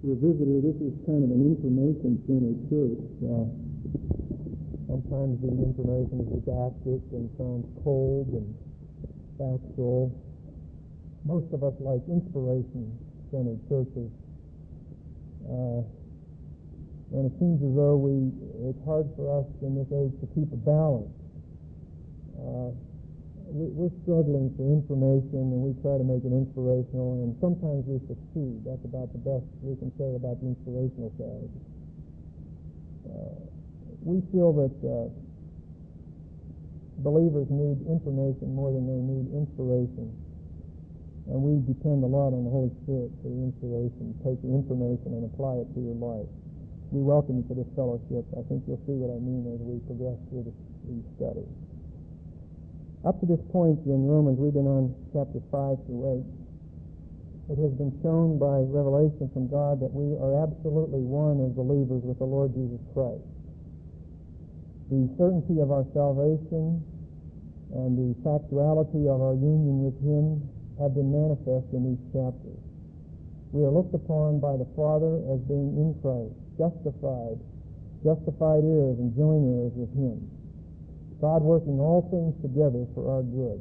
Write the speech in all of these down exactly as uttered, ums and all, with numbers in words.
For a visitor, this is kind of an information-centered church. Uh, sometimes the information is didactic and sounds cold and factual. Most of us like inspiration-centered churches. Uh, and it seems as though we, it's hard for us in this age to keep a balance. Uh, we, we're struggling for information, and we try to make it inspirational, and sometimes we succeed. That's about the best we can say about the inspirational side. Uh, we feel that uh, believers need information more than they need inspiration. And we depend a lot on the Holy Spirit for the inspiration. Take the information and apply it to your life. We welcome you to this fellowship. I think you'll see what I mean as we progress through this, these studies. Up to this point in Romans, we've been on chapters five through eight. It has been shown by revelation from God that we are absolutely one as believers with the Lord Jesus Christ. The certainty of our salvation and the factuality of our union with Him have been manifest in these chapters. We are looked upon by the Father as being in Christ, justified, justified heirs and joint heirs with Him. God working all things together for our good.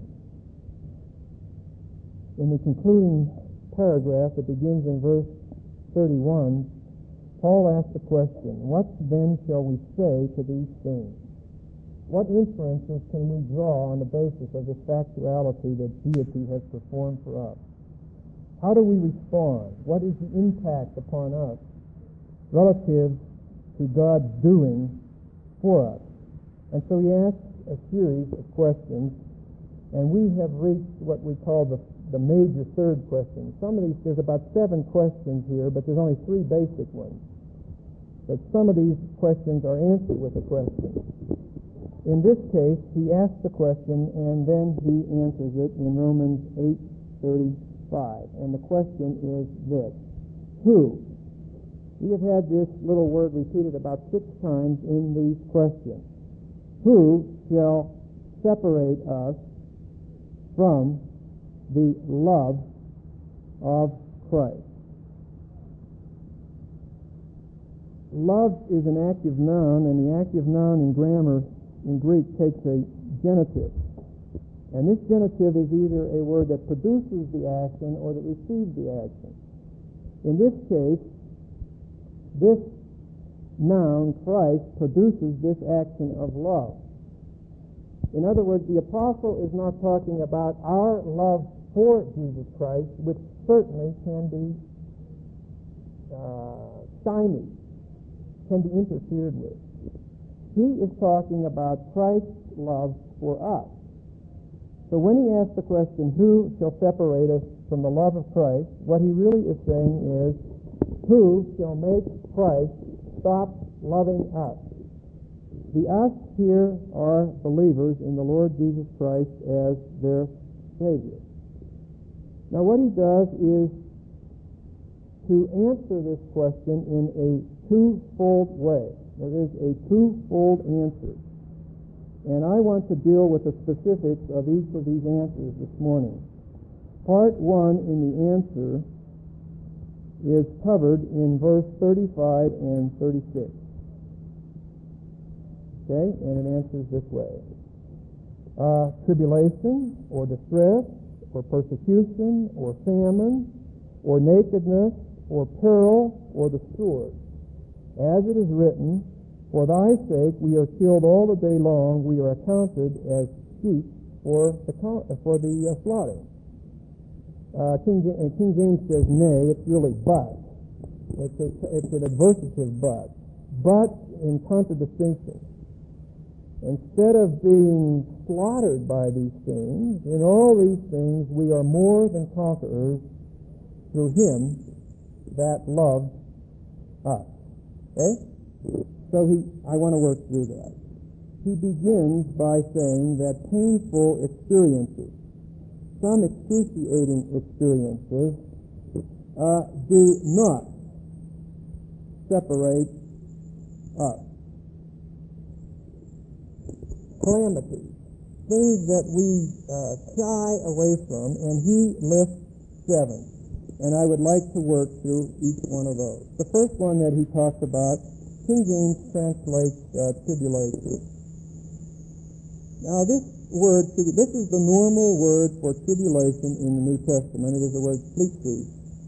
In the concluding paragraph that begins in verse thirty-one, Paul asks the question, what then shall we say to these things? What inferences can we draw on the basis of this factuality that deity has performed for us? How do we respond? What is the impact upon us relative to God's doing for us? And so he asks a series of questions, and we have reached what we call the, the major third question. Some of these, there's about seven questions here, but there's only three basic ones. But some of these questions are answered with a question. In this case, he asks the question, and then he answers it in Romans eight thirty-five. And the question is this: who? We have had this little word repeated about six times in these questions. Who shall separate us from the love of Christ? Love is an active noun, and the active noun in grammar in Greek takes a genitive. And this genitive is either a word that produces the action or that receives the action. In this case, this noun, Christ, produces this action of love. In other words, the apostle is not talking about our love for Jesus Christ, which certainly can be uh, stymied, can be interfered with. He is talking about Christ's love for us. So when he asks the question, who shall separate us from the love of Christ, what he really is saying is, who shall make Christ stop loving us? The us here are believers in the Lord Jesus Christ as their Savior. Now what he does is to answer this question in a twofold way. There is a twofold answer. And I want to deal with the specifics of each of these answers this morning. Part one in the answer is covered in verse thirty-five and thirty-six. Okay, and it answers this way. Uh, tribulation, or distress, or persecution, or famine, or nakedness, or peril, or the sword. As it is written, for thy sake we are killed all the day long, we are accounted as sheep for the, for the uh, slaughter. Uh, King, uh, King James says nay, it's really but. It's, a, it's an adversative but. But in contradistinction. Instead of being slaughtered by these things, in all these things we are more than conquerors through Him that loved us. Okay? So he, I want to work through that. He begins by saying that painful experiences, some excruciating experiences, uh, do not separate us. Calamities, things that we uh, shy away from, and he lists seven. And I would like to work through each one of those. The first one that he talks about, King James translates uh, tribulation. Now this word, this is the normal word for tribulation in the New Testament. It is the word plitsis.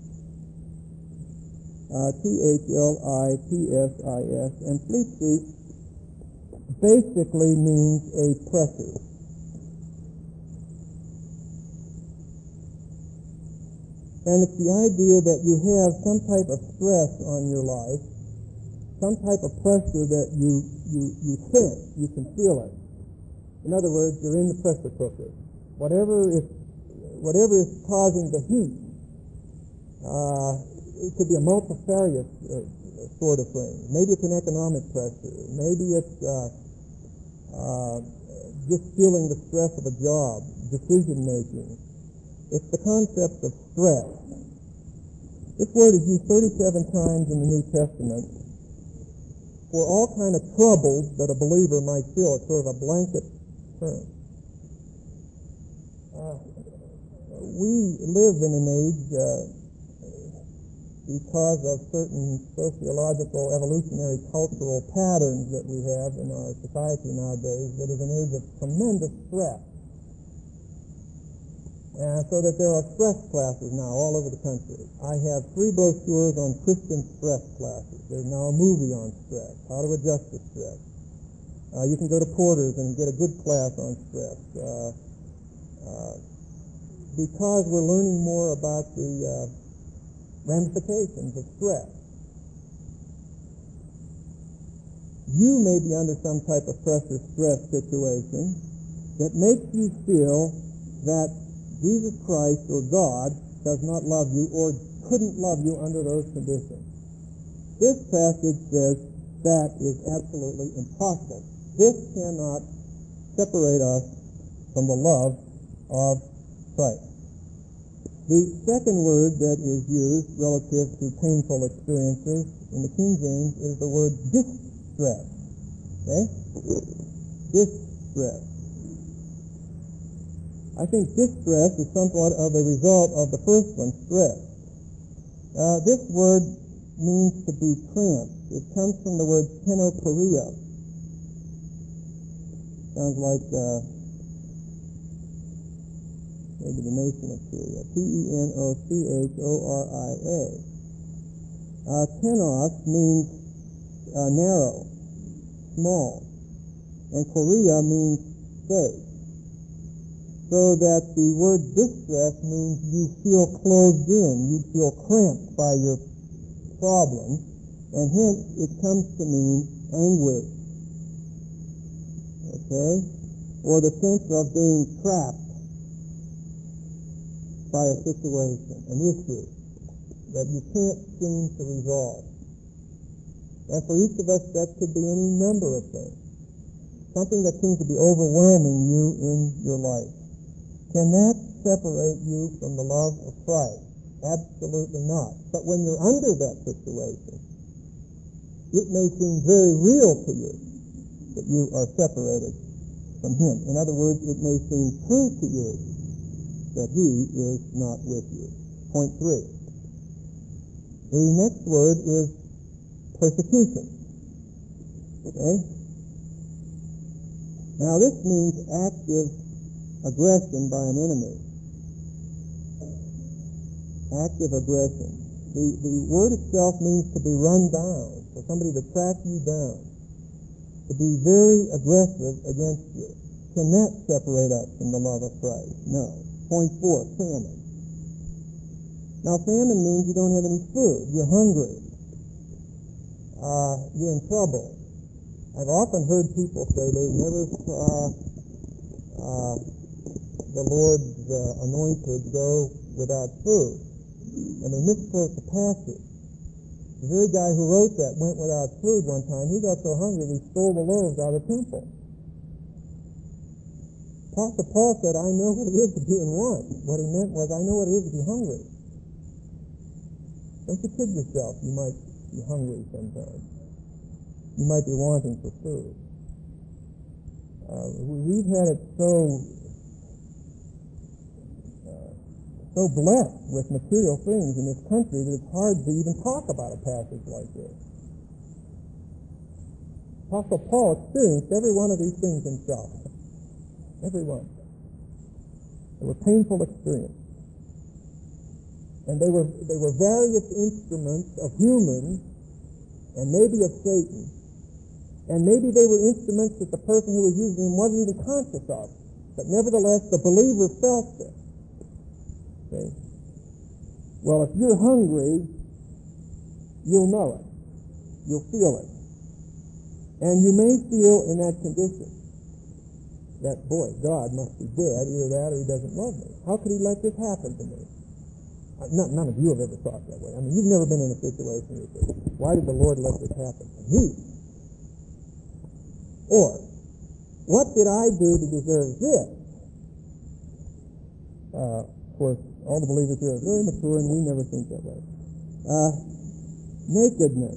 Uh, T H L I P S I S. And plitsis basically means a pressure. And it's the idea that you have some type of stress on your life, some type of pressure that you, you, you sense, you can feel it. In other words, you're in the pressure cooker. Whatever is, whatever is causing the heat, uh, it could be a multifarious uh, sort of thing. Maybe it's an economic pressure. Maybe it's uh, uh, just feeling the stress of a job, decision making. It's the concept of stress. This word is used thirty-seven times in the New Testament for all kind of troubles that a believer might feel. It's sort of a blanket term. Uh, we live in an age, uh, because of certain sociological, evolutionary, cultural patterns that we have in our society nowadays, that is an age of tremendous stress. And so that there are stress classes now all over the country. I have three brochures on Christian stress classes. There's now a movie on stress, how to adjust to stress. Uh, you can go to Porter's and get a good class on stress. Uh, uh, because we're learning more about the uh, ramifications of stress. You may be under some type of pressure stress situation that makes you feel that Jesus Christ or God does not love you or couldn't love you under those conditions. This passage says that is absolutely impossible. This cannot separate us from the love of Christ. The second word that is used relative to painful experiences in the King James is the word distress. Okay? Distress. I think distress is somewhat of a result of the first one, stress. Uh, this word means to be cramped. It comes from the word tenochoria. Sounds like uh, maybe the nation of Syria. T E N O C H O R I A. Uh, tenos means uh, narrow, small, and chorea means space. So that the word distress means you feel closed in, you feel cramped by your problem, and hence it comes to mean anguish. Okay? Or the sense of being trapped by a situation, an issue that you can't seem to resolve. And for each of us, that could be any number of things. Something that seems to be overwhelming you in your life. Can that separate you from the love of Christ? Absolutely not. But when you're under that situation, it may seem very real to you that you are separated from Him. In other words, it may seem true to you that He is not with you. Point three. The next word is persecution. Okay? Now this means active aggression by an enemy. Active aggression. The, the word itself means to be run down, for somebody to track you down, to be very aggressive against you. Can that separate us from the love of Christ? No. Point four, famine. Now famine means you don't have any food. You're hungry. Uh, you're in trouble. I've often heard people say they never saw uh, the Lord's uh, anointed go without food. And they misquote the passage. The very guy who wrote that went without food one time. He got so hungry he stole the loaves out of the temple. Apostle Paul said, I know what it is to be in want. What he meant was, I know what it is to be hungry. Don't you kid yourself. You might be hungry sometimes. You might be wanting for food. Uh, we've had it so so blessed with material things in this country that it's hard to even talk about a passage like this. Apostle Paul experienced every one of these things himself. Every one. They were painful experiences. And they were they were various instruments of humans and maybe of Satan. And maybe they were instruments that the person who was using them wasn't even conscious of. But nevertheless, the believer felt this. Okay? Well, if you're hungry, you'll know it. You'll feel it. And you may feel in that condition that, boy, God must be dead, either that or he doesn't love me. How could he let this happen to me? Uh, none, none of you have ever thought that way. I mean, you've never been in a situation where you say, why did the Lord let this happen to me? Or, what did I do to deserve this? Uh, of course, all the believers here are very mature, and we never think that way. Uh, nakedness.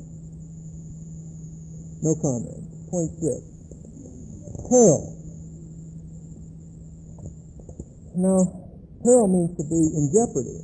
No comment. Point six. Peril. Now, peril means to be in jeopardy.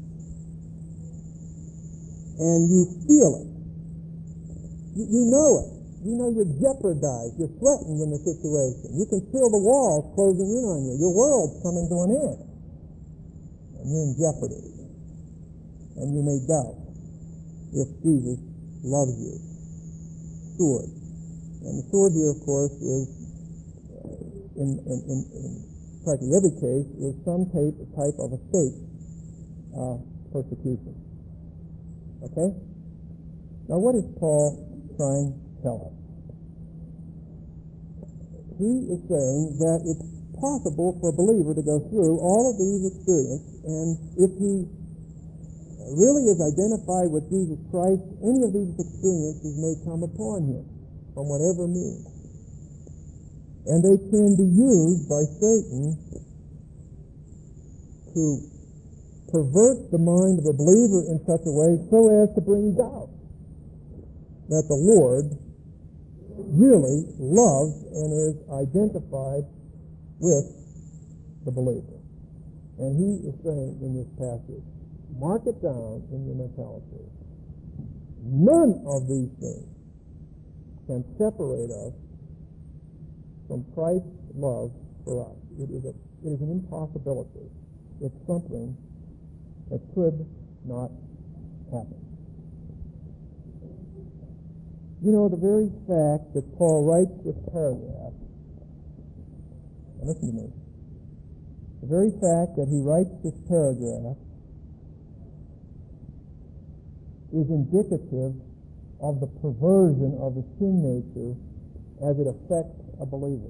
And you feel it. You, you know it. You know you're jeopardized. You're threatened in the situation. You can feel the walls closing in on you. Your world's coming to an end. And you're in jeopardy. And you may doubt if Jesus loves you. Sword. And the sword here, of course, is, in, in, in, in practically every case, is some type, type of a state uh, persecution. Okay? Now, what is Paul trying to tell us? He is saying that it's possible for a believer to go through all of these experiences, and if he really is identified with Jesus Christ, any of these experiences may come upon him from whatever means. And they can be used by Satan to pervert the mind of a believer in such a way so as to bring doubt that the Lord really loves and is identified with the believer. And he is saying in this passage, mark it down in your mentality. None of these things can separate us from Christ's love for us. It is, a, it is an impossibility. It's something that could not happen. You know, the very fact that Paul writes this paragraph, and listen to me, the very fact that he writes this paragraph is indicative of the perversion of the sin nature as it affects a believer.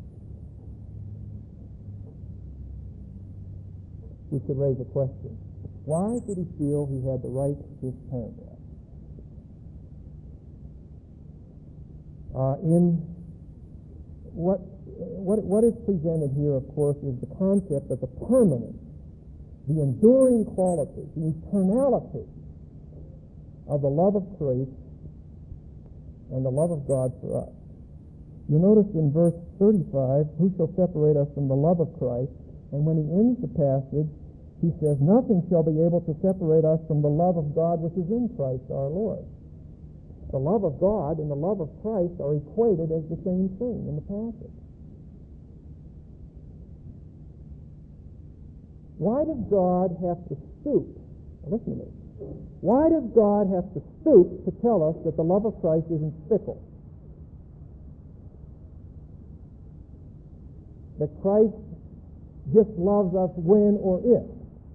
We should raise a question. Why did he feel he had to write this paragraph? Uh, in what, what, what is presented here, of course, is the concept of the permanence, the enduring quality, the eternality of the love of Christ and the love of God for us. You notice in verse thirty-five, who shall separate us from the love of Christ? And when he ends the passage, he says, nothing shall be able to separate us from the love of God which is in Christ our Lord. The love of God and the love of Christ are equated as the same thing in the passage. Why does God have to stoop? Now listen to me. Why does God have to stoop to tell us that the love of Christ isn't fickle? That Christ just loves us when or if.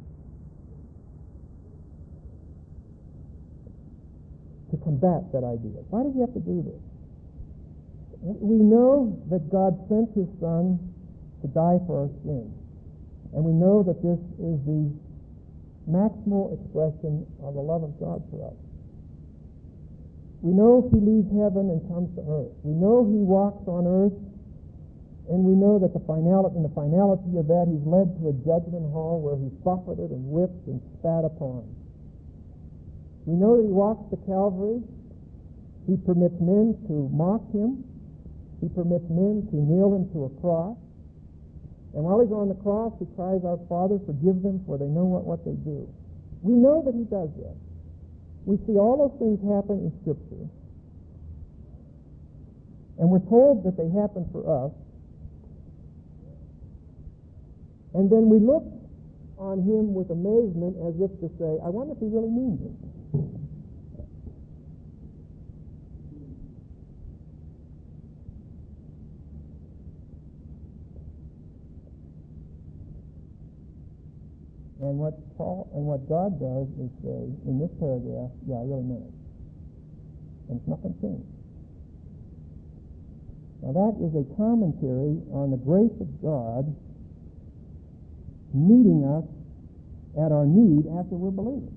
To combat that idea. Why does he have to do this? We know that God sent his Son to die for our sins. And we know that this is the maximal expression of the love of God for us. We know he leaves heaven and comes to earth. We know he walks on earth, and we know that the finality, in the finality of that, he's led to a judgment hall where he's buffeted and whipped and spat upon. We know that he walks to Calvary. He permits men to mock him. He permits men to nail him to a cross. And while he's on the cross, he cries out, Father, forgive them, for they know not what they do. We know that he does that. We see all those things happen in Scripture. And we're told that they happen for us. And then we look on him with amazement as if to say, I wonder if he really means it. And what Paul and what God does is say in this paragraph, yeah, I really meant it. And it's nothing changed. Now that is a commentary on the grace of God meeting us at our need after we're believers,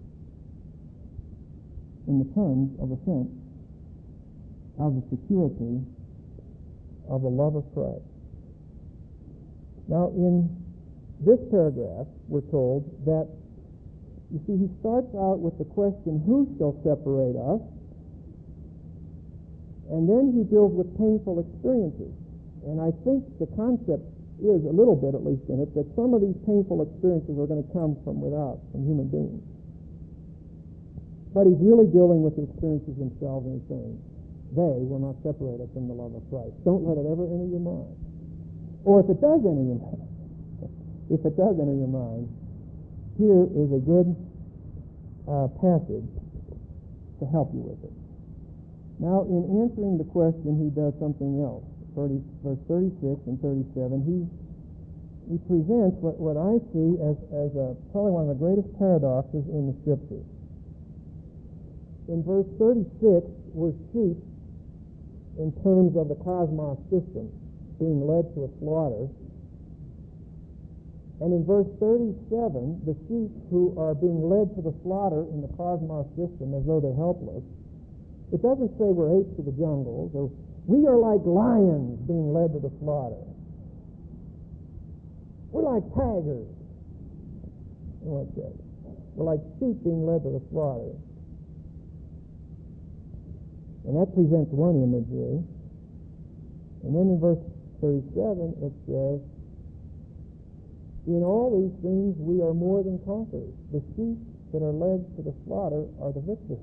in the terms of a sense of the security of the love of Christ. Now in this paragraph, we're told that, you see, he starts out with the question, who shall separate us? And then he deals with painful experiences. And I think the concept is, a little bit at least in it, that some of these painful experiences are going to come from without, from human beings. But he's really dealing with the experiences themselves, and he's saying, they will not separate us from the love of Christ. Don't let it ever enter your mind. Or if it does enter your mind, if it does enter your mind, here is a good uh, passage to help you with it. Now, in answering the question, he does something else. thirty, verse thirty-six and thirty-seven, he he presents what, what I see as, as a, probably one of the greatest paradoxes in the Scriptures. In verse thirty-six, we're sheep in terms of the cosmos system being led to a slaughter. And in verse thirty-seven, the sheep who are being led to the slaughter in the cosmos system as though they're helpless, it doesn't say we're apes of the jungles, or we are like lions being led to the slaughter. We're like tigers. What it says. We're like sheep being led to the slaughter. And that presents one imagery. And then in verse thirty-seven, it says, in all these things we are more than conquerors. The sheep that are led to the slaughter are the victors.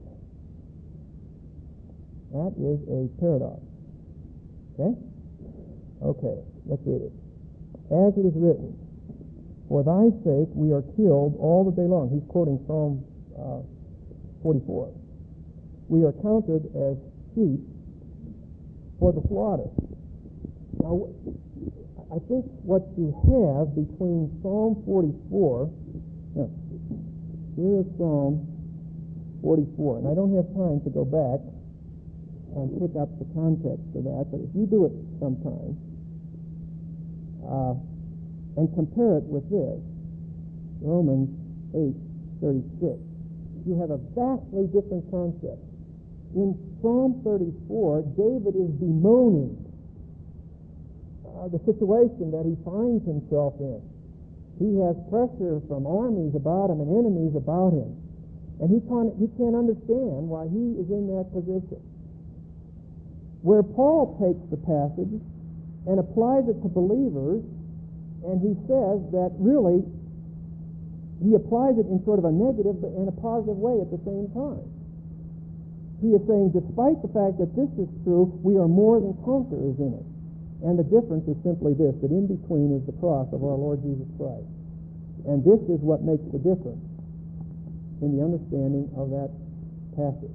That is a paradox. Okay? Okay, let's read it. As it is written, for thy sake we are killed all the day long. He's quoting Psalm uh, forty-four. We are counted as sheep for the slaughter. Now, I think what you have between Psalm forty-four, no, here is Psalm forty-four, and I don't have time to go back and pick up the context of that, but if you do it sometime, uh, and compare it with this, Romans eight thirty-six, you have a vastly different concept. In Psalm thirty-four, David is bemoaning Uh, the situation that he finds himself in. He has pressure from armies about him and enemies about him. And he can't, he can't understand why he is in that position. Where Paul takes the passage and applies it to believers, and he says that really he applies it in sort of a negative but in a positive way at the same time. He is saying, despite the fact that this is true, we are more than conquerors in it. And the difference is simply this, that in between is the cross of our Lord Jesus Christ. And this is what makes the difference in the understanding of that passage.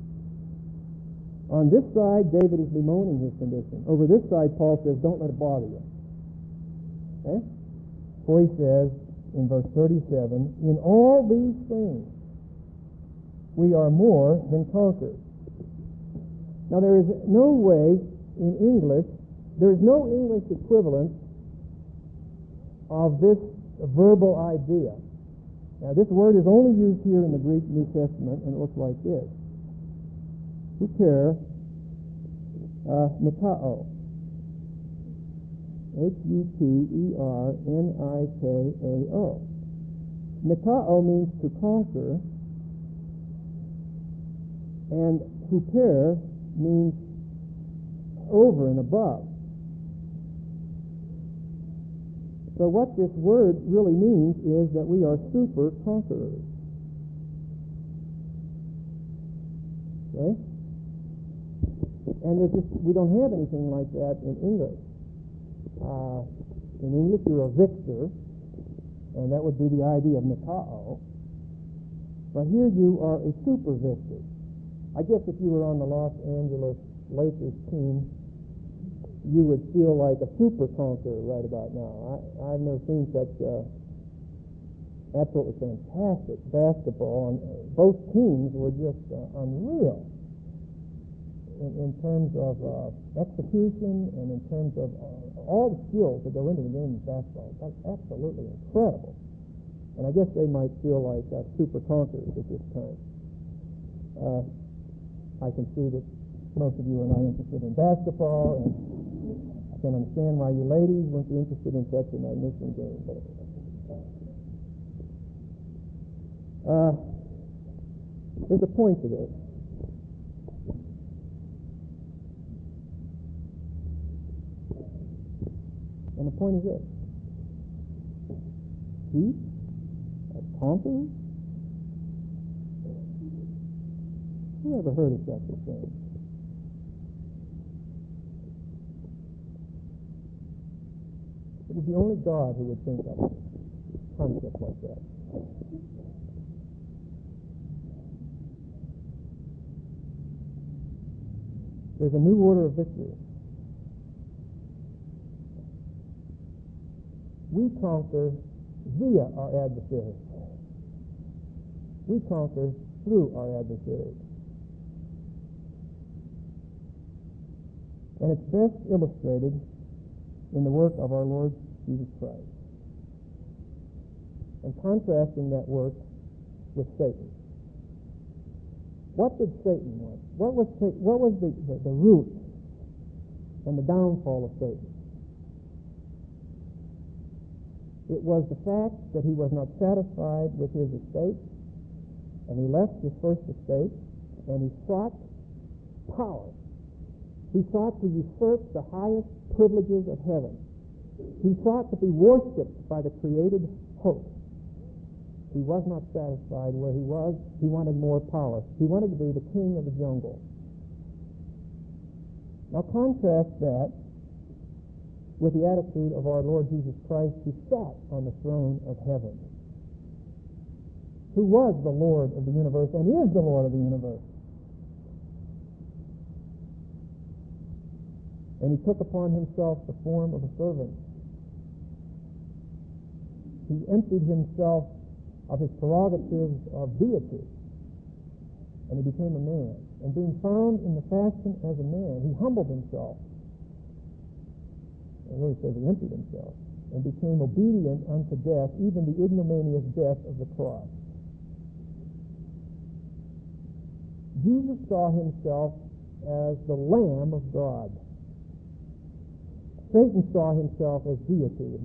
On this side, David is bemoaning his condition. Over this side, Paul says, don't let it bother you. Okay? For he says in verse thirty-seven, in all these things we are more than conquerors. Now there is no way in English, there is no English equivalent of this verbal idea. Now, this word is only used here in the Greek New Testament, and it looks like this. Huper, uh, nikao. H U P E R N I K A O. Nikao means to conquer, and huper means over and above. So what this word really means is that we are super conquerors. Okay? And there's just, we don't have anything like that in English. Uh, in English, you're a victor, and that would be the idea of Nikao. But here you are a super victor. I guess if you were on the Los Angeles Lakers team, you would feel like a super conqueror right about now. I, I've never seen such uh, absolutely fantastic basketball, and both teams were just uh, unreal in, in terms of uh, execution and in terms of uh, all the skills that go into the game of basketball. That's absolutely incredible. And I guess they might feel like uh, super conquerors at this time. Uh, I can see that most of you are not interested in basketball, and I can understand why you ladies weren't interested in such a magnificent game. But, uh, there's a point to this. And the point is this. Peace? A conqueror? Who ever heard of such a thing? It is the only God who would think of a concept like that. There's a new order of victory. We conquer via our adversary. We conquer through our adversary. And it's best illustrated in the work of our Lord Jesus Christ, and contrasting that work with Satan. What did Satan want? What was what was the, the, the root and the downfall of Satan? It was the fact that he was not satisfied with his estate, and he left his first estate, and he sought power. He sought to usurp the highest privileges of heaven. He sought to be worshipped by the created host. He was not satisfied where he was. He wanted more power. He wanted to be the king of the jungle. Now contrast that with the attitude of our Lord Jesus Christ, who sat on the throne of heaven, who was the Lord of the universe and is the Lord of the universe. And he took upon himself the form of a servant. He emptied himself of his prerogatives of deity, and he became a man. And being found in the fashion as a man, he humbled himself. It really says he emptied himself, and became obedient unto death, even the ignominious death of the cross. Jesus saw himself as the Lamb of God. Satan saw himself as deity.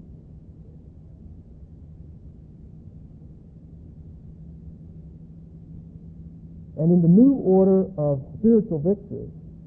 And in the new order of spiritual victory,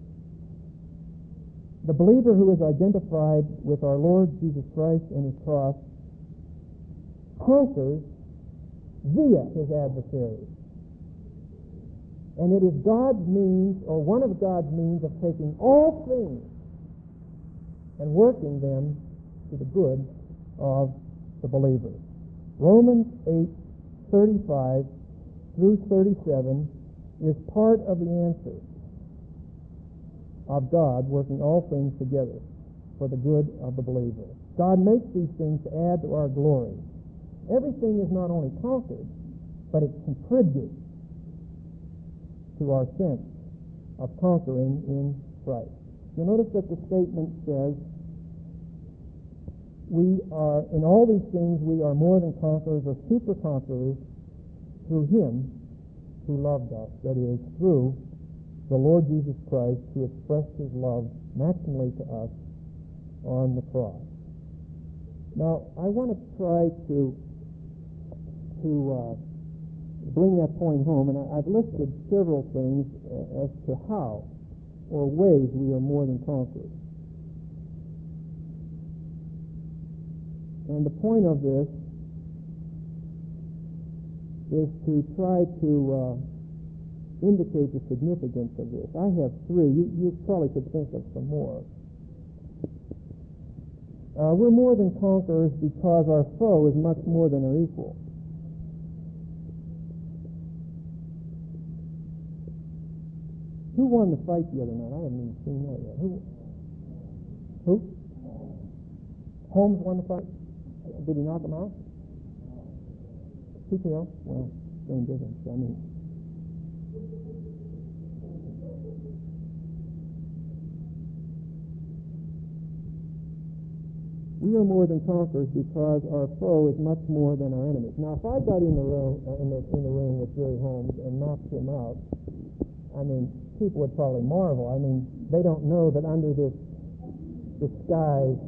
the believer who is identified with our Lord Jesus Christ and his cross conquers via his adversary. And it is God's means, or one of God's means, of taking all things and working them to the good of the believer. Romans eight, thirty-five through thirty-seven is part of the answer of God working all things together for the good of the believer. God makes these things to add to our glory. Everything is not only conquered, but it contributes to our sense of conquering in Christ. You notice that the statement says, we are, in all these things, we are more than conquerors or super conquerors through him who loved us. That is, through the Lord Jesus Christ, who expressed his love maximally to us on the cross. Now, I want to try to to uh, bring that point home, and I, I've listed several things uh, as to how or ways we are more than conquerors. And the point of this is to try to uh, indicate the significance of this. I have three. You, you probably could think of some more. Uh, we're more than conquerors because our foe is much more than our equal. Who won the fight the other night? I haven't even seen that yet. Who? Who? Holmes won the fight? Did he knock him out? T K O? Well, same difference. I mean, we are more than conquerors because our foe is much more than our enemies. Now, if I got in the room uh, in, the, in the ring with Jerry Holmes and knocked him out, I mean, people would probably marvel. I mean, they don't know that under this disguise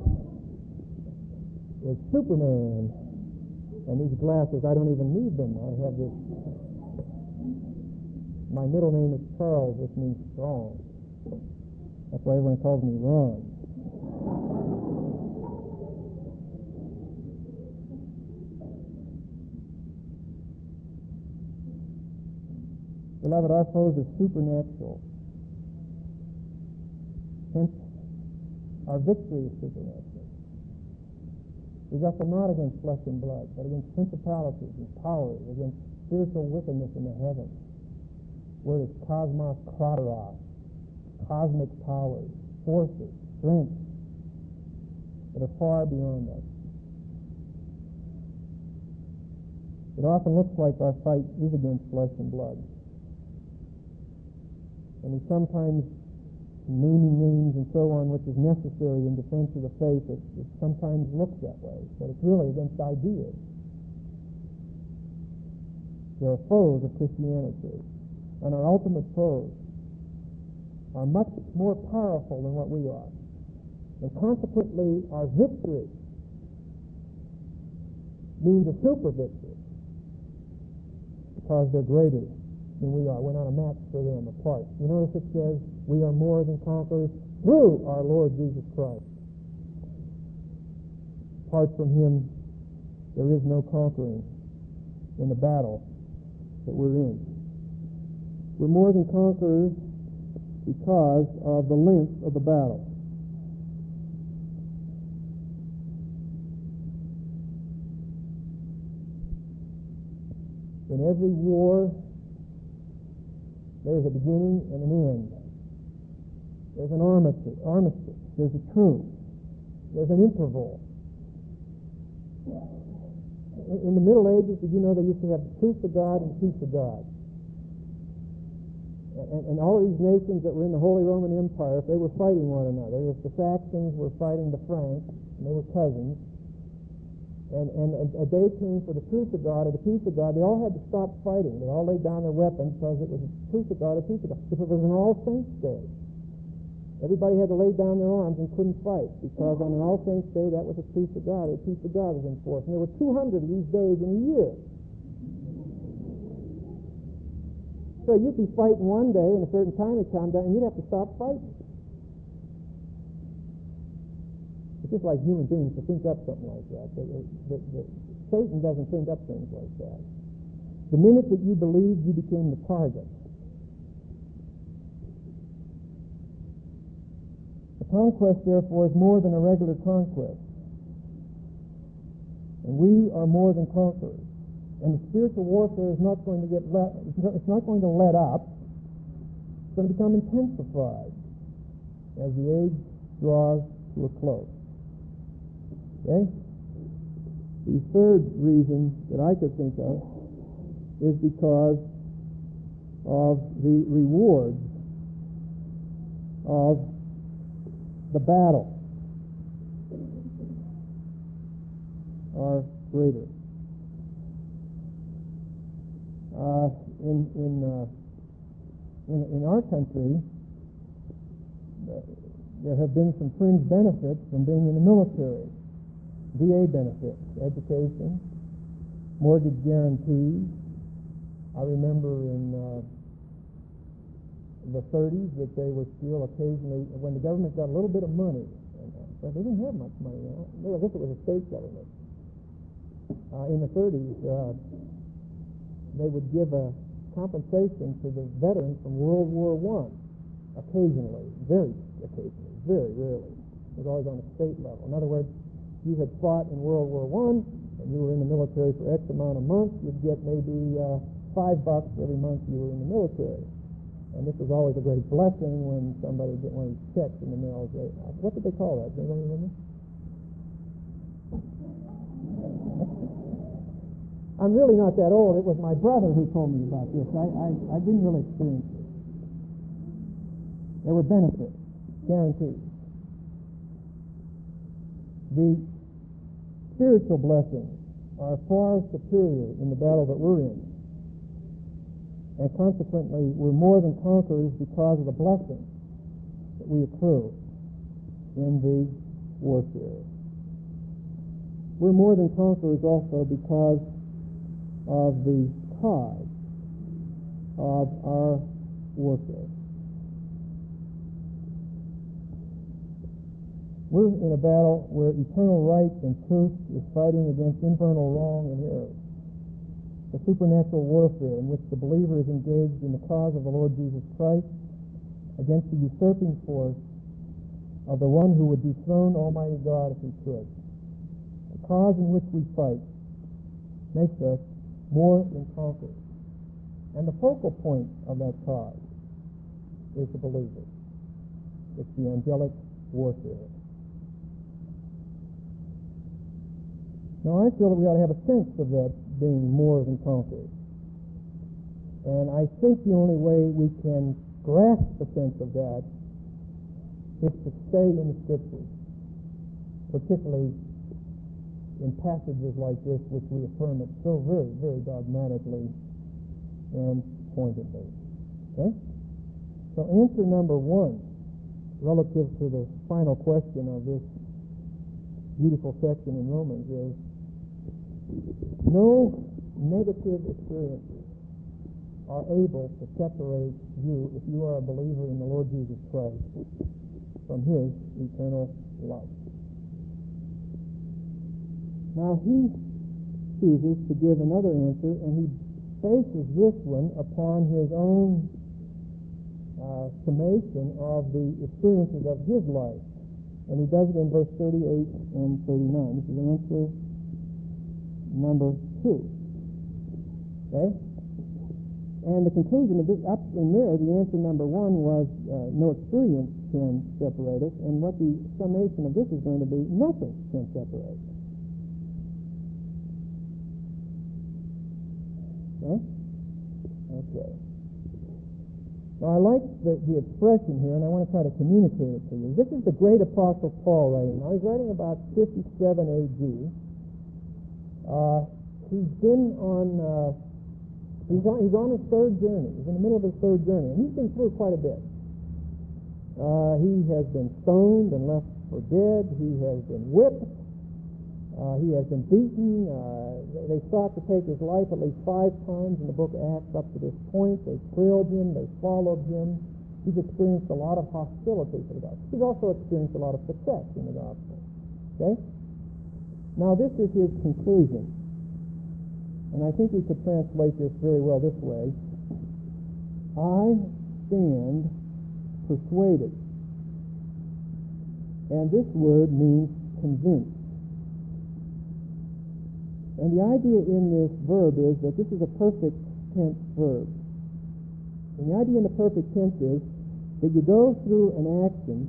is Superman. And these glasses, I don't even need them. I have this. My middle name is Charles, which means strong. That's why everyone calls me Ron. Beloved, our foes are supernatural. Hence, our victory is supernatural. We wrestle not against flesh and blood, but against principalities and powers, against spiritual wickedness in the heavens. Where it's cosmos krateros, cosmic powers, forces, strengths that are far beyond us. It often looks like our fight is against flesh and blood. And we sometimes naming names and so on, which is necessary in defense of the faith, it, it sometimes looks that way, but it's really against ideas. There are foes of Christianity, and our ultimate foes are much more powerful than what we are. And consequently, our victory means a super victory, because they're greater than we are. We're not a match for them apart. You notice it says, we are more than conquerors through our Lord Jesus Christ. Apart from Him, there is no conquering in the battle that we're in. We're more than conquerors because of the length of the battle. In every war, there's a beginning and an end. There's an armistice, armistice. There's a truce. There's an interval. In the Middle Ages, did you know they used to have the truce of God and the peace of God? And, and all of these nations that were in the Holy Roman Empire, if they were fighting one another, if the Saxons were fighting the Franks, and they were cousins, and, and a, a day came for the truce of God or the peace of God, they all had to stop fighting. They all laid down their weapons because it was a truce of God or peace of God. If it was an All Saints Day, everybody had to lay down their arms and couldn't fight, because on an All Saints Day, that was a truce of God or a peace of God was enforced. And there were two hundred of these days in a year. So you'd be fighting one day, and a certain time would come down, and you'd have to stop fighting. It's just like human beings to think up something like that. The, the, the, Satan doesn't think up things like that. The minute that you believed, you became the target. The conquest, therefore, is more than a regular conquest. And we are more than conquerors. And the spiritual warfare is not going to get let, it's not going to let up. It's going to become intensified as the age draws to a close. Okay? The third reason that I could think of is because of the rewards of the battle are greater. Uh, in in, uh, in in our country, uh, there have been some fringe benefits from being in the military. V A benefits, education, mortgage guarantees. I remember in uh, the thirties that they were still occasionally, when the government got a little bit of money, and, uh, but they didn't have much money. You know? I guess it was a state government. uh, in the thirties, uh, they would give a compensation to the veterans from World War One, occasionally, very occasionally, very rarely. It was always on a state level. In other words, you had fought in World War One, and you were in the military for X amount of months, you'd get maybe uh, five bucks every month you were in the military. And this was always a great blessing when somebody get one of these checks in the mail. They, what did they call that? Does anybody remember? I'm really not that old. It was my brother who told me about this. I, I, I didn't really experience it. There were benefits, guaranteed. The spiritual blessings are far superior in the battle that we're in. And consequently, we're more than conquerors because of the blessing that we accrue in the warfare. We're more than conquerors also because of the cause of our warfare. We're in a battle where eternal right and truth is fighting against infernal wrong and error. The supernatural warfare in which the believer is engaged in the cause of the Lord Jesus Christ against the usurping force of the one who would dethrone Almighty God if he could. The cause in which we fight makes us more than conquerors. And the focal point of that cause is the believer. It's the angelic warfare. Now, I feel that we ought to have a sense of that being more than conquerors. And I think the only way we can grasp the sense of that is to stay in the Scriptures, particularly in passages like this, which we affirm it so very, very dogmatically and pointedly. Okay? So answer number one, relative to the final question of this beautiful section in Romans, is no negative experiences are able to separate you, if you are a believer in the Lord Jesus Christ, from his eternal life. Now he chooses to give another answer, and he bases this one upon his own uh, summation of the experiences of his life. And he does it in verse thirty-eight and thirty-nine. This is answer number two. Okay? And the conclusion of this, up in there, the answer number one was uh, no experience can separate us, and what the summation of this is going to be, nothing can separate. Okay? Okay. Now, I like the, the expression here, and I want to try to communicate it to you. This is the great Apostle Paul writing. Now, he's writing about fifty-seven A D. Uh, he's been on... Uh, He's on, he's on his third journey. He's in the middle of his third journey, and he's been through quite a bit. Uh, he has been stoned and left for dead. He has been whipped. Uh, he has been beaten. Uh, they, they sought to take his life at least five times in the book of Acts up to this point. They trailed him. They followed him. He's experienced a lot of hostility for the gospel. He's also experienced a lot of success in the gospel. Okay? Now, this is his conclusion. And I think we could translate this very well this way. I stand persuaded. And this word means convinced. And the idea in this verb is that this is a perfect tense verb. And the idea in the perfect tense is that you go through an action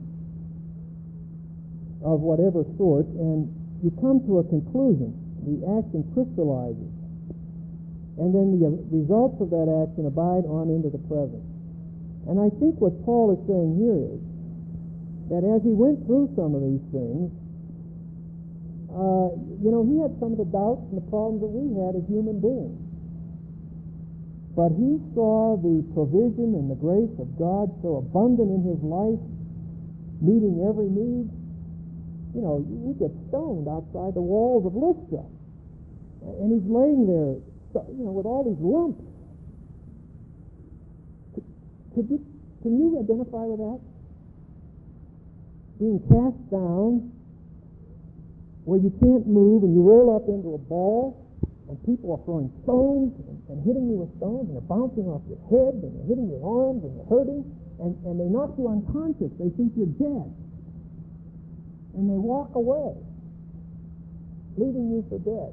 of whatever sort, and you come to a conclusion. The action crystallizes. And then the results of that action abide on into the present. And I think what Paul is saying here is that as he went through some of these things, uh, you know, he had some of the doubts and the problems that we had as human beings. But he saw the provision and the grace of God so abundant in his life, meeting every need. You know, you get stoned outside the walls of Lystra. And he's laying there, you know, with all these lumps. Could, could you, can you identify with that? Being cast down, where you can't move and you roll up into a ball and people are throwing stones and, and hitting you with stones and they're bouncing off your head and they're hitting your arms and you're hurting and, and they knock you unconscious. They think you're dead. And they walk away, leaving you for dead.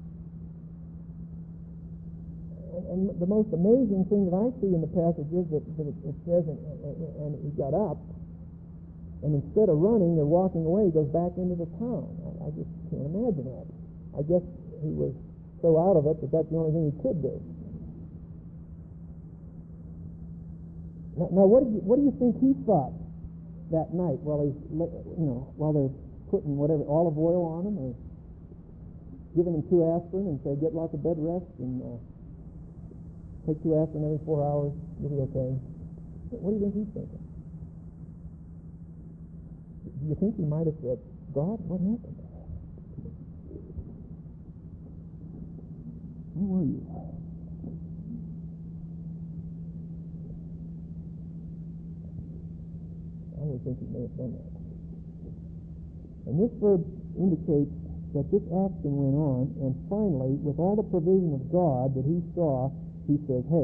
And, and the most amazing thing that I see in the passage is that, that it, it says, and, and he got up, and instead of running or walking away, he goes back into the town. I, I just can't imagine that. I guess he was so out of it that that's the only thing he could do. Now, now what do you what do you think he thought that night while he's, you know, while they're putting whatever olive oil on him or giving him two aspirin and say get lots of bed rest and uh, take two aspirin every four hours, you'll be okay. What do you think he's thinking? Do you think he might have said, God, what happened? Where were you? I would think he may have done that. And this verb indicates that this action went on, and finally, with all the provision of God that he saw, he says, hey,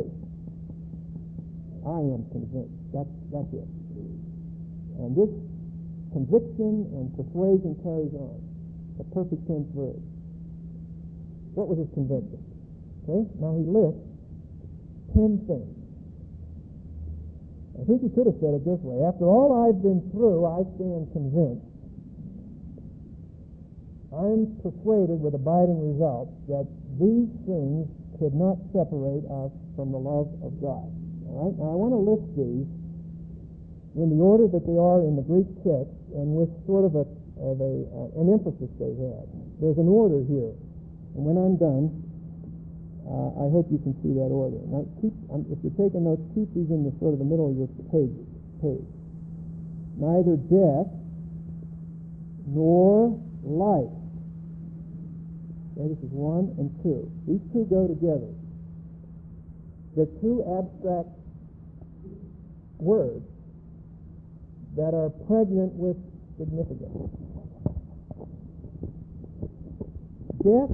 I am convinced. That's, that's it. And this conviction and persuasion carries on. The perfect tense verb. What was his conviction? Okay, now he lists ten things. I think he could have said it this way. After all I've been through, I stand convinced. I'm persuaded with abiding results that these things could not separate us from the love of God. All right? Now I want to list these in the order that they are in the Greek text and with sort of a, of a uh, an emphasis they have. There's an order here. And when I'm done, uh, I hope you can see that order. Now, keep, um, if you're taking notes, keep these in the sort of the middle of your page. page. Neither death nor life. Okay, this is one and two. These two go together. They're two abstract words that are pregnant with significance. Death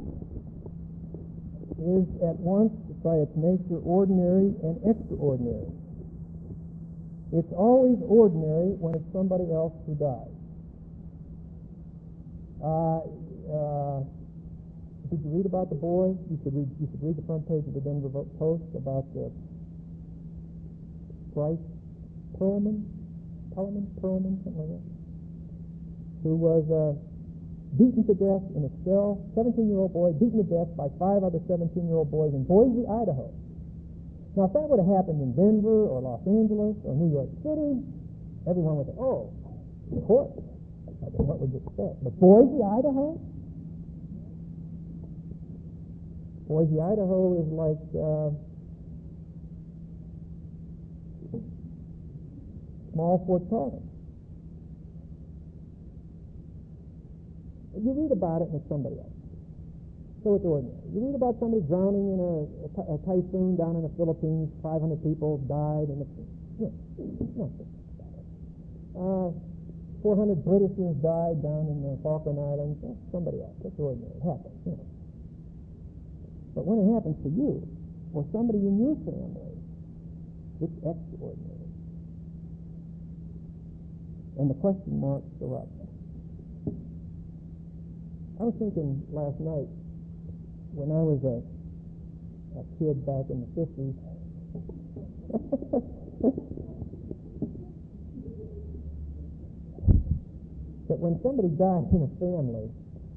is at once, by its nature, ordinary and extraordinary. It's always ordinary when it's somebody else who dies. Uh, uh, did you read about the boy? You should read. You should read the front page of the Denver Post about the Bryce Perlman, Perlman, Perlman, something like that, who was uh, beaten to death in a cell. seventeen-year-old boy beaten to death by five other seventeen-year-old boys in Boise, Idaho. Now, if that would have happened in Denver or Los Angeles or New York City, everyone would say, "Oh, of course." I mean, what would you expect? But Boise, Idaho? Boise, Idaho is like uh, small Fort Collins. You read about it and it's somebody else. So it's ordinary. You read about somebody drowning in a, a, a typhoon down in the Philippines, five hundred people died, and it's, you know, nothing about it. Uh, four hundred Britishers died down in the Falkland Islands. That's somebody else. That's ordinary. It happens, you know. But when it happens to you, or somebody in your family, it's extraordinary. And the question marks go up. I was thinking last night, when I was a, a kid back in the fifties, that when somebody died in a family,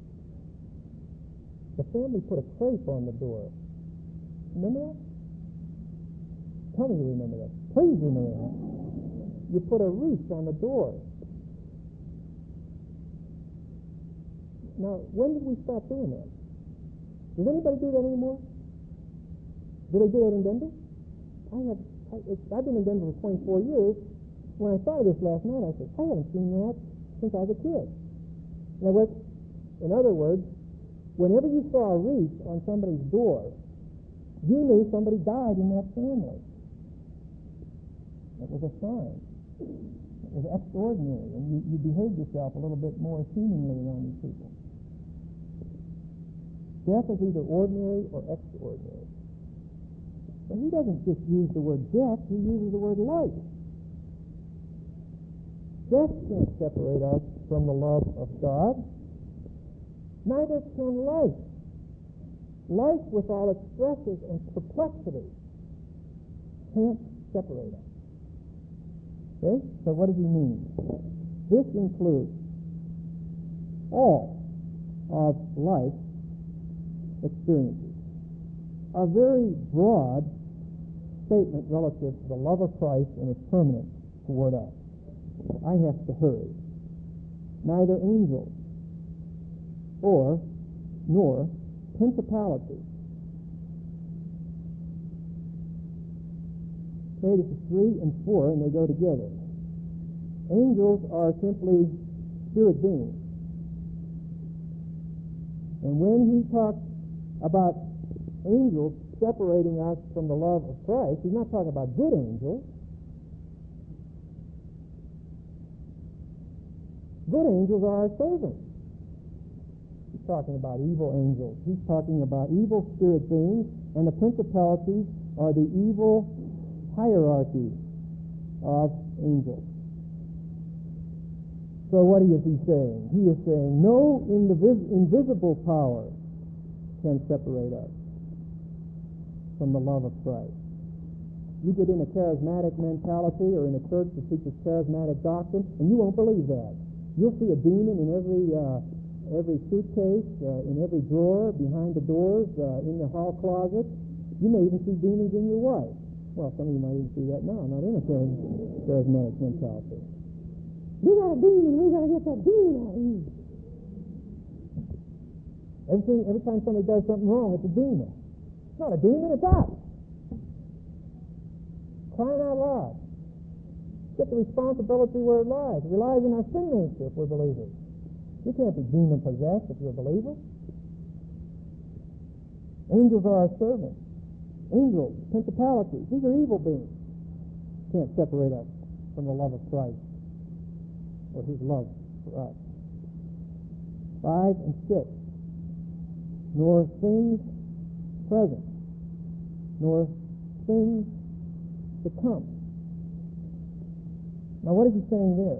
the family put a crepe on the door. Remember that? Tell me you remember that. Please remember that. You put a wreath on the door. Now, when did we stop doing that? Does anybody do that anymore? Do they do that in Denver? I have. I, it's, I've been in Denver for twenty-four years. When I saw this last night, I said, I haven't seen that since I was a kid. In other words, in other words, whenever you saw a wreath on somebody's door, you knew somebody died in that family. It was a sign. It was extraordinary, and you, you behaved yourself a little bit more seemingly around these people. Death is either ordinary or extraordinary. But he doesn't just use the word death, he uses the word life. Death can't separate us from the love of God. Neither can life. Life, with all its stresses and perplexities, can't separate us. Okay? So what does he mean? This includes all of life experiences. A very broad statement relative to the love of Christ and its permanence toward us. I have to hurry. Neither angels or nor principalities. Okay, this is three and four, and they go together. Angels are simply spirit beings. And when he talks about angels separating us from the love of Christ, he's not talking about good angels. Good angels are our servants. He's talking about evil angels. He's talking about evil spirit beings, and the principalities are the evil hierarchy of angels. So what is he saying? He is saying no indivis- invisible power can separate us from the love of Christ. You get in a charismatic mentality or in a church that teaches charismatic doctrine, and you won't believe that. You'll see a demon in every uh, every suitcase, uh, in every drawer, behind the doors, uh, in the hall closet. You may even see demons in your wife. Well, some of you might even see that now, not in a charismatic mentality. We got a demon, we got to get that demon out of you. Everything, every time somebody does something wrong, it's a demon. It's not a demon, it's us. Crying out loud. Get the responsibility where it lies. It relies in our sin nature if we're believers. You can't be demon-possessed if you're a believer. Angels are our servants. Angels, principalities, these are evil beings. Can't separate us from the love of Christ or his love for us. Five and six. Nor things present, nor things to come. Now what is he saying there?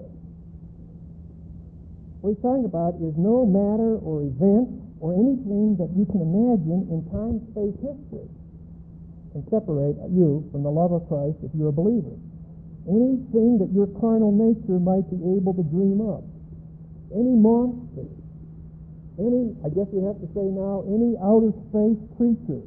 What he's talking about is no matter or event or anything that you can imagine in time, space, history can separate you from the love of Christ if you're a believer. Anything that your carnal nature might be able to dream up, any monster, any, I guess we have to say now, any outer space creature.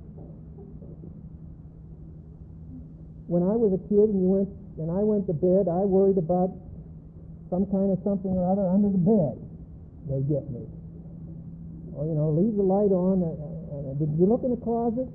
When I was a kid and you went and I went to bed, I worried about some kind of something or other under the bed. They get me. Or, you know, leave the light on. Uh, uh, did you look in the closet?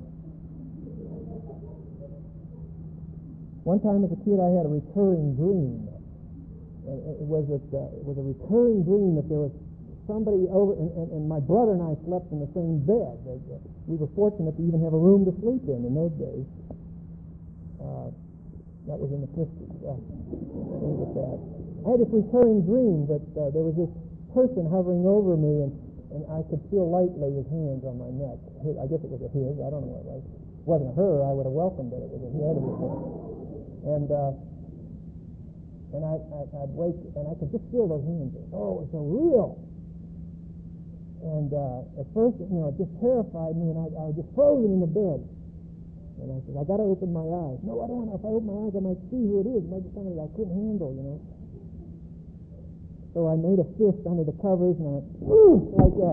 One time as a kid, I had a recurring dream. It was a, uh, it was a recurring dream that there was somebody over, and, and, and my brother and I slept in the same bed. We were fortunate to even have a room to sleep in in those days. Uh, that was in the fifties. Uh, with that. I had this recurring dream that uh, there was this person hovering over me, and, and I could feel lightly his hands on my neck. His, I guess it was a his. I don't know what it was. If it wasn't a her, I would have welcomed it. It was a he. And uh, and I, I, I'd wake, and I could just feel those hands. Oh, it was so real. And uh, at first, you know, it just terrified me, and I, I was just frozen in the bed. And I said, I got to open my eyes. No, I don't know. If I open my eyes, I might see who it is. It might be somebody I couldn't handle, you know. So I made a fist under the covers, and I went, whoo, like that.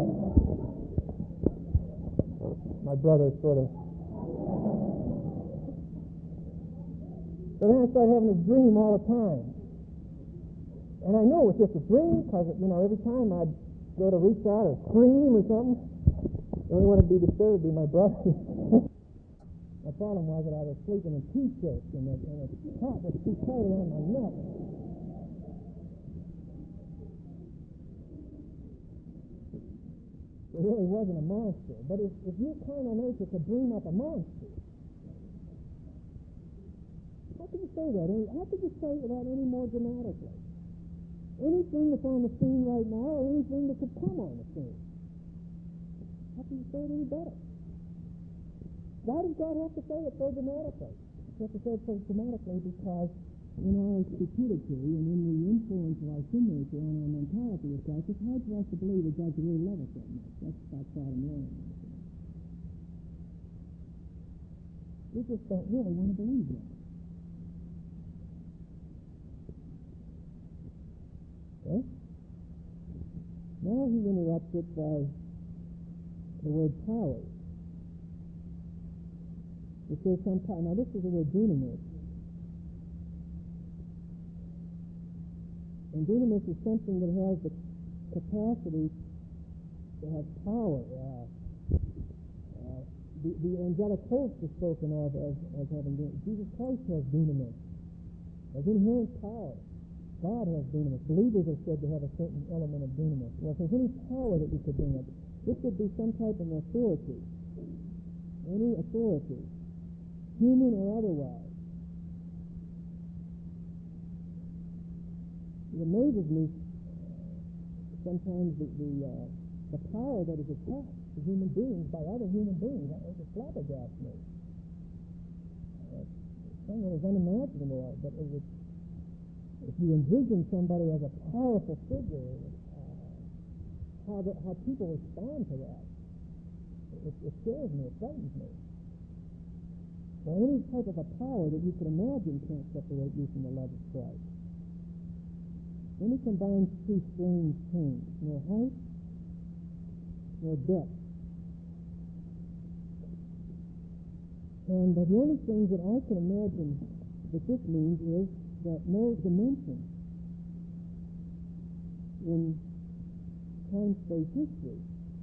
My brother sort of... So then I started having this dream all the time. And I know it was just a dream, because, you know, every time I'd go to reach out or scream or something, the only one to be disturbed would be my brother. My problem was that I was sleeping in T-shirts, and the, and the top was too tight around my neck. It really wasn't a monster. But if, if your carnal nature could dream up a monster, how could you say that? How could you say that any more dramatically? Anything that's on the scene right now, or anything that could come on the scene. How can you say it any better? Why does God have to say it so dramatically? He has to say it so dramatically because in our stupidity and in the influence of our sin nature on our mentality of God, it's hard for us to believe that God can really love us that much. That's about bottom line. We just don't really want to believe that. Okay? Now he interrupts it by the word power. He says some power. Now this is the word dunamis. And dunamis is something that has the capacity to have power. Uh, uh, the, the angelic host is spoken of as, as having dunamis. Jesus Christ has dunamis, as inherent power. God has dunamis. Believers are said to have a certain element of dunamis. Well, if there's any power that we could bring up, it could be some type of authority. Any authority, human or otherwise. It amazes me sometimes the the, uh, the power that is attached to human beings by other human beings. It just flabbergasts me. Uh, something is unimaginable, but it was, if you envision somebody as a powerful figure, uh, how the, how people respond to that, it, it scares me, it frightens me. Well, any type of a power that you could imagine can't separate you from the love of Christ. Then he combines two strange terms, nor height, nor depth. And the only things that I can imagine that this means is that no dimension in time-space history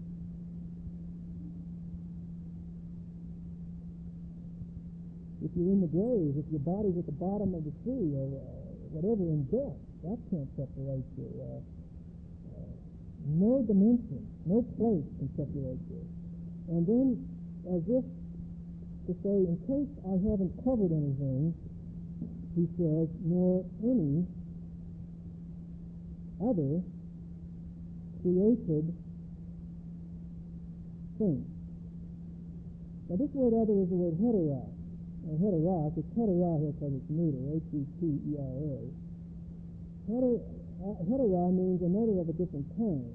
if you're in the grave, if your body's at the bottom of the sea or uh, whatever in death, that can't separate you. Uh, uh, no dimension, no place can separate you. And then, as if to say, in case I haven't covered anything, he says, nor any other created thing. Now, this word other is the word heteros. Now, heteros, it's heteros here because it's neuter, H E T E R A. Heter, uh, hetera means another of a different kind.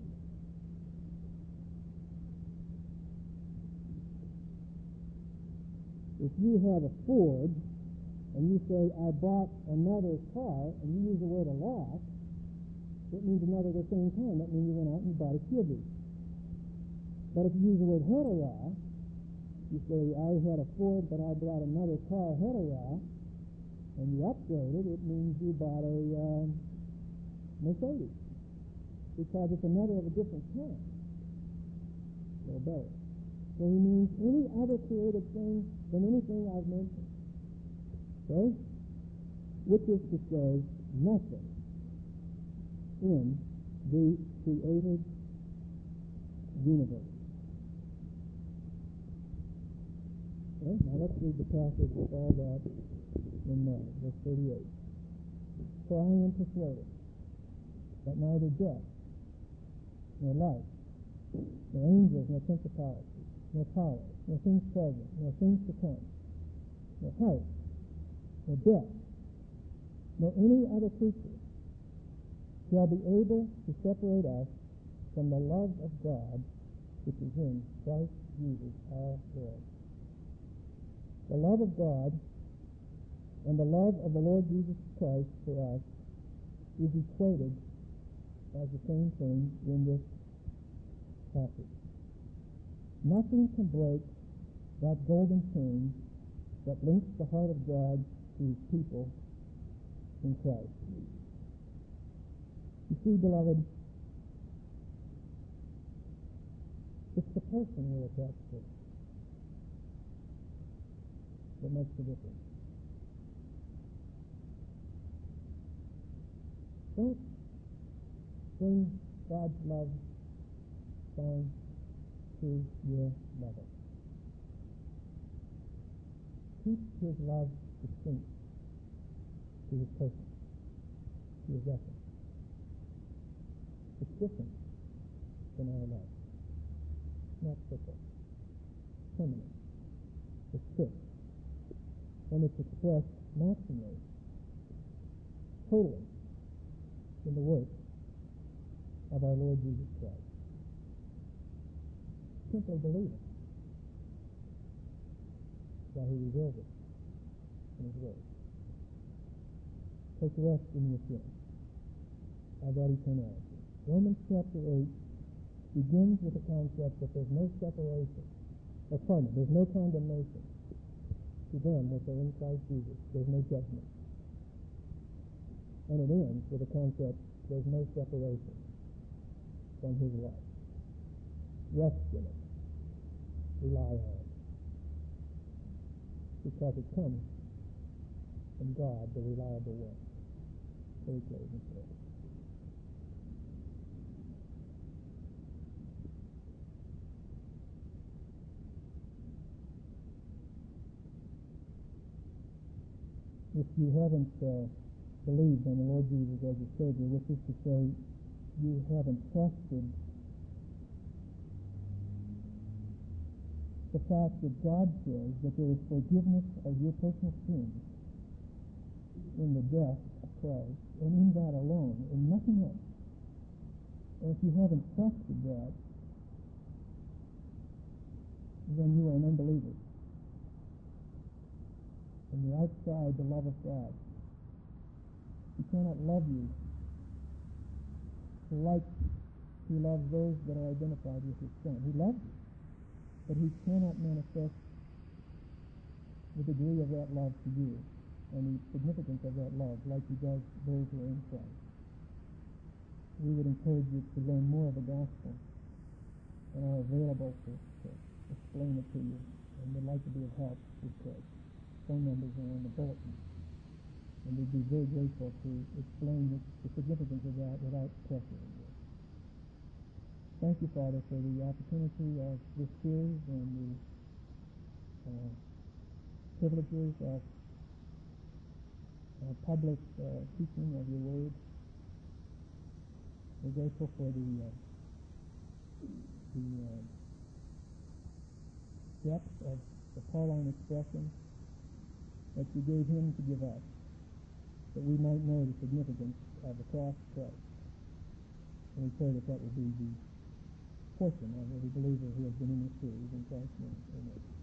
If you have a Ford and you say, I bought another car, and you use the word a lot, it means another of the same kind. That means you went out and you bought a Chevy. But if you use the word hetera, you say, I had a Ford, but I bought another car, hetera, and you upgraded, it means you bought a um, Mercedes, because it's another of a different kind. A little better. So he means any other created thing than anything I've mentioned. Okay? Which is to say, nothing in the created universe. Okay? Now let's read the passage with all that in mind. Verse thirty-eight. For I am persuaded that neither death, nor life, nor angels, nor principalities, nor powers, nor things present, nor things to come, nor height, nor depth, nor any other creature shall be able to separate us from the love of God which is in Christ Jesus our Lord. The love of God and the love of the Lord Jesus Christ for us is equated as the same thing in this passage. Nothing can break that golden chain that links the heart of God to his people in Christ. You see, beloved, it's the person we're attached to that makes the difference. Don't bring God's love down to your level. Keep his love distinct to his person, to his essence. It's different than our love. not fickle, permanent. It's fixed. And it's expressed maximally, totally, in the work of our Lord Jesus Christ. Simply believe it, while He reveals it in His Word. Take rest in the assurance of that eternality. Romans chapter eight begins with the concept that there's no separation, or pardon, there's no condemnation to them which are in Christ Jesus. There's no judgment. And it ends with the concept, there's no separation from His love. Rest in it. Rely on it. Because it comes from God, the reliable one. So we close in prayer. If you haven't uh, believed in the Lord Jesus as your Savior, which is to say, you haven't trusted the fact that God says that there is forgiveness of your personal sins in the death of Christ, and in that alone, in nothing else. And if you haven't trusted that, then you are an unbeliever. And you're outside the love of God. He cannot love you like He loves those that are identified with His Son. He loves you, but He cannot manifest the degree of that love to you and the significance of that love like He does those who are in Christ. We would encourage you to learn more of the gospel and are available to, to explain it to you, and would like to be of help if we could. Phone numbers are on the bulletin, and we'd be very grateful to explain the, the significance of that without pressuring you. Thank you, Father, for the opportunity of this series and the uh, privileges of uh, public uh, teaching of your word. We're grateful for the uh, the uh, depth of the Pauline expression that you gave Him to give us, that we might know the significance of the cross of Christ. And we pray that that will be the portion of every believer who has been in this series in Christ's name. Amen.